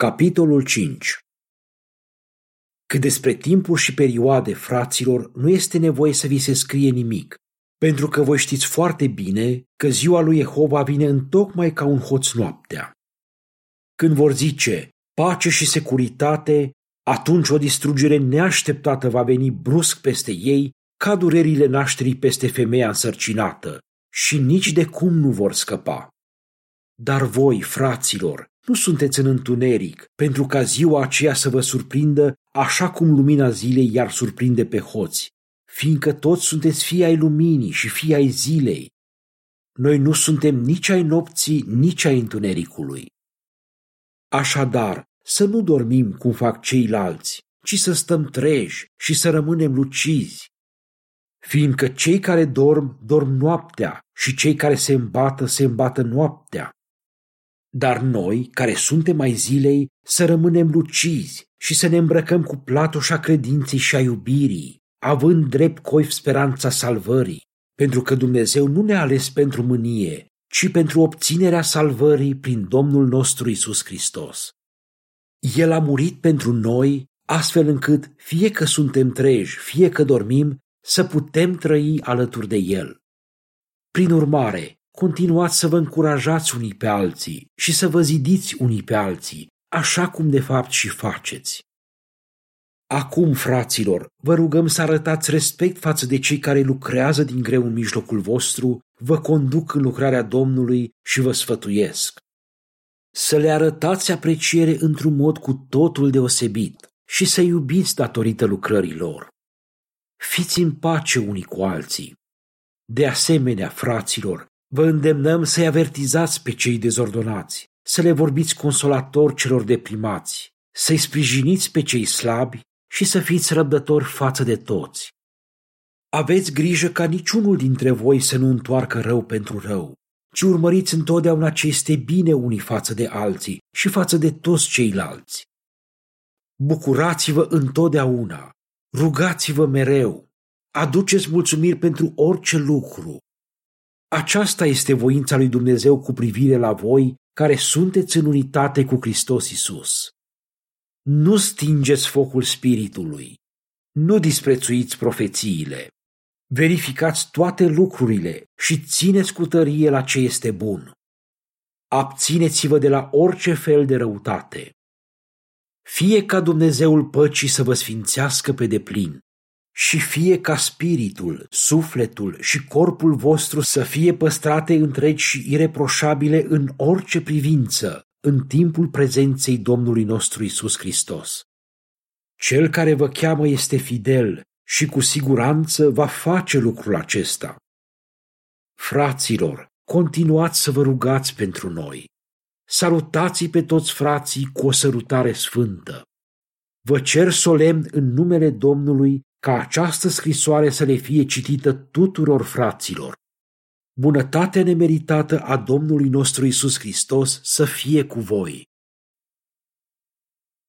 Capitolul 5. Cât despre timpuri și perioade, fraților, nu este nevoie să vi se scrie nimic, pentru că voi știți foarte bine că ziua lui Jehova vine întocmai ca un hoț noaptea. Când vor zice pace și securitate, atunci o distrugere neașteptată va veni brusc peste ei, ca durerile nașterii peste femeia însărcinată, și nici de cum nu vor scăpa. Dar voi, fraților, nu sunteți în întuneric, pentru ca ziua aceea să vă surprindă așa cum lumina zilei i-ar surprinde pe hoți, fiindcă toți sunteți fii ai luminii și fii ai zilei. Noi nu suntem nici ai nopții, nici ai întunericului. Așadar, să nu dormim cum fac ceilalți, ci să stăm treji și să rămânem lucizi, fiindcă cei care dorm noaptea și cei care se îmbată noaptea. Dar noi, care suntem ai zilei, să rămânem lucizi și să ne îmbrăcăm cu platoșa credinței și a iubirii, având drept coif speranța salvării, pentru că Dumnezeu nu ne-a ales pentru mânie, ci pentru obținerea salvării prin Domnul nostru Iisus Hristos. El a murit pentru noi, astfel încât, fie că suntem treji, fie că dormim, să putem trăi alături de El. Prin urmare, continuați să vă încurajați unii pe alții și să vă zidiți unii pe alții, așa cum de fapt și faceți. Acum, fraților, vă rugăm să arătați respect față de cei care lucrează din greu în mijlocul vostru, vă conduc în lucrarea Domnului și vă sfătuiesc. Să le arătați apreciere într-un mod cu totul deosebit și să iubiți datorită lucrării lor. Fiți în pace unii cu alții. De asemenea, fraților, vă îndemnăm să-i avertizați pe cei dezordonați, să le vorbiți consolator celor deprimați, să-i sprijiniți pe cei slabi și să fiți răbdători față de toți. Aveți grijă ca niciunul dintre voi să nu întoarcă rău pentru rău, ci urmăriți întotdeauna ce este bine unii față de alții și față de toți ceilalți. Bucurați-vă întotdeauna, rugați-vă mereu, aduceți mulțumiri pentru orice lucru. Aceasta este voința lui Dumnezeu cu privire la voi care sunteți în unitate cu Hristos Iisus. Nu stingeți focul Spiritului, nu disprețuiți profețiile, verificați toate lucrurile și țineți cu tărie la ce este bun. Abțineți-vă de la orice fel de răutate. Fie ca Dumnezeul păcii să vă sfințească pe deplin și fie ca spiritul, sufletul și corpul vostru să fie păstrate întregi și ireproșabile în orice privință, în timpul prezenței Domnului nostru Iisus Hristos. Cel care vă cheamă este fidel și cu siguranță va face lucrul acesta. Fraților, continuați să vă rugați pentru noi. Salutați pe toți frații cu o sărutare sfântă. Vă cer solemn în numele Domnului ca această scrisoare să le fie citită tuturor fraților. Bunătatea nemeritată a Domnului nostru Iisus Hristos să fie cu voi.